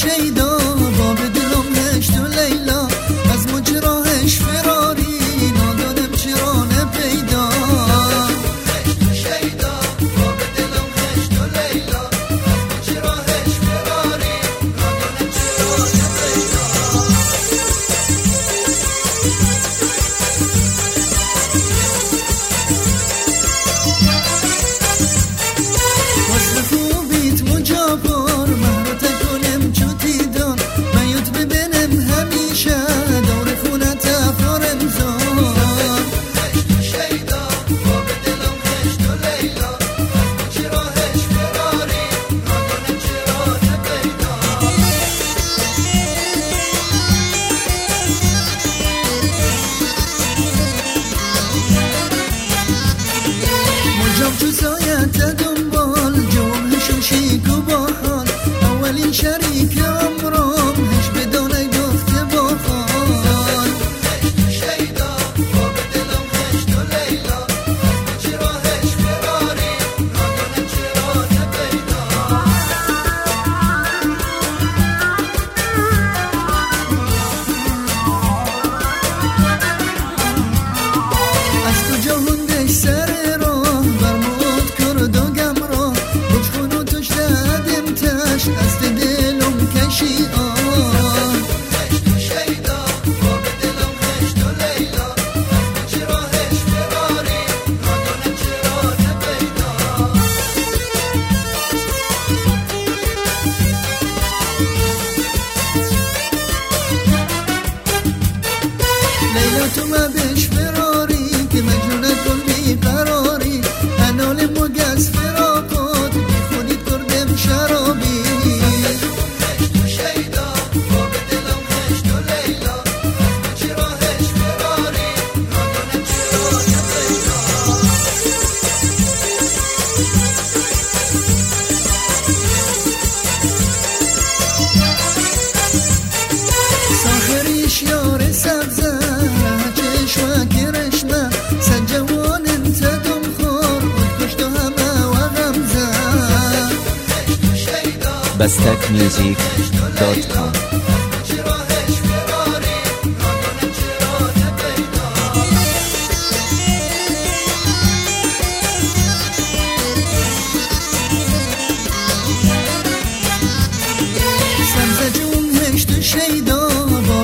شیدا باب دلم هشت و لیلا از مجراهش فراری ندانم چرا نپیدا هشت و شیدا باب دلم هشت و لیلا از مجراهش فراری ندانم چرا نپیدا وصل خوبیت مجابر مهر تکنم چوتی دان میوت ببینم همیشه دور خونت افرارم زان هشت و شیدا باب دلم هشت و لیلا از مجراهش فراری ندانم چرا نپیدا مجاب تو سایت دنبال جوهشون شیک و باحال اولین شریک عمرم هش بدانه گفته باحال هشت و شیدا باب دلم هشت و لیلا از مجراهش فراری ندانم چرا نپیدا از کجا هندش سر راه برمود کرد و گمراه بچخون و توش دادم تش دست دلم کشی آن هشت و شیدا باب دلم هشت و لیلا از مجراهش فراری ندانم چرا نپیدا لیلا تو مبش فراری که مجنون کن بیقراری انال مگس فراقات بخونید کردم شرابی هشت و شیدا باب دلم هشت و لیلا از مجراهش فراری ندانم چرا نپیدا ساخریش یار سبزه چشمه کرشمه سنجوان انت دم خور خود کشت و همه و غمزه هشت و شیدا bestekmusic.com مجراهش فراری ندانم چرا نپیدا سبزه جون هشت و شیدا